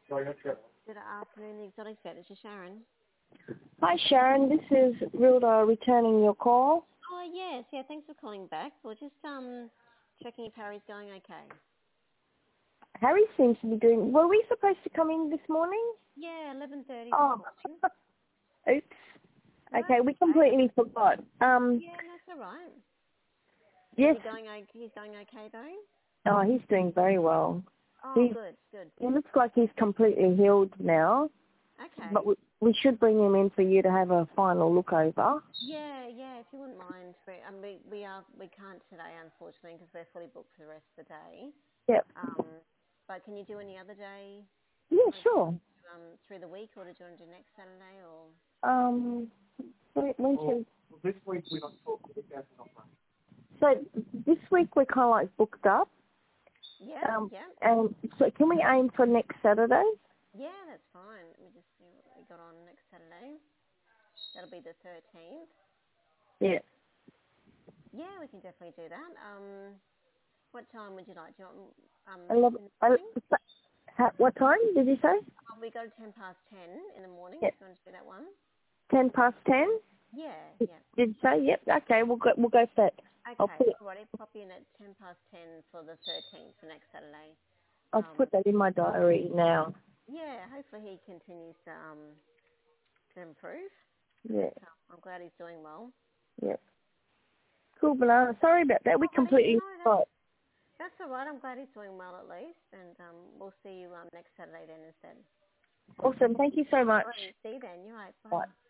Good afternoon, the Exotic Vet. This is Sharon. Hi Sharon, this is Rilda returning your call. Oh, yes. Yeah, thanks for calling back. We're just checking if Harry's going okay. Harry seems to be doing... Were we supposed to come in this morning? Yeah, 11:30 Oh, this morning. oops. No, Okay, we okay. completely forgot. Yeah, that's all right. Yes. He's going okay, though? Oh, he's doing very well. Oh, He good, good. looks like he's completely healed now, but Okay. we should bring him in for you to have a final look over. Yeah, if you wouldn't mind. We can't today, unfortunately, because we're fully booked for the rest of the day. Yep. But can you do any other day? Yeah, Like, sure. through the week, or did you want to do next Saturday, or? When should... This week we're not talking about it. So this week we're kind of like booked up. Yeah. And so can we aim for next Saturday? Yeah, that's fine. Let me just see what we got on next Saturday. That'll be the 13th. Yeah. Yeah, we can definitely do that. What time would you like? Do you want in 11, the morning? what time did you say? We go to 10 past 10 in the morning. Yeah. If you want to do that one. 10 past 10? Yeah. Did you say? Yep. Okay, we'll go for that. Okay, alrighty. Pop in at 10 past 10 for the 13th for next Saturday. I'll put that in my diary now. Yeah, hopefully he continues to improve. Yeah. So I'm glad he's doing well. Yep. Cool, Banana. Sorry about that. We completely forgot. That's all right. I'm glad he's doing well at least, and we'll see you next Saturday then instead. Awesome. Thank you so much. All right, see you then. You're right. Bye. Bye.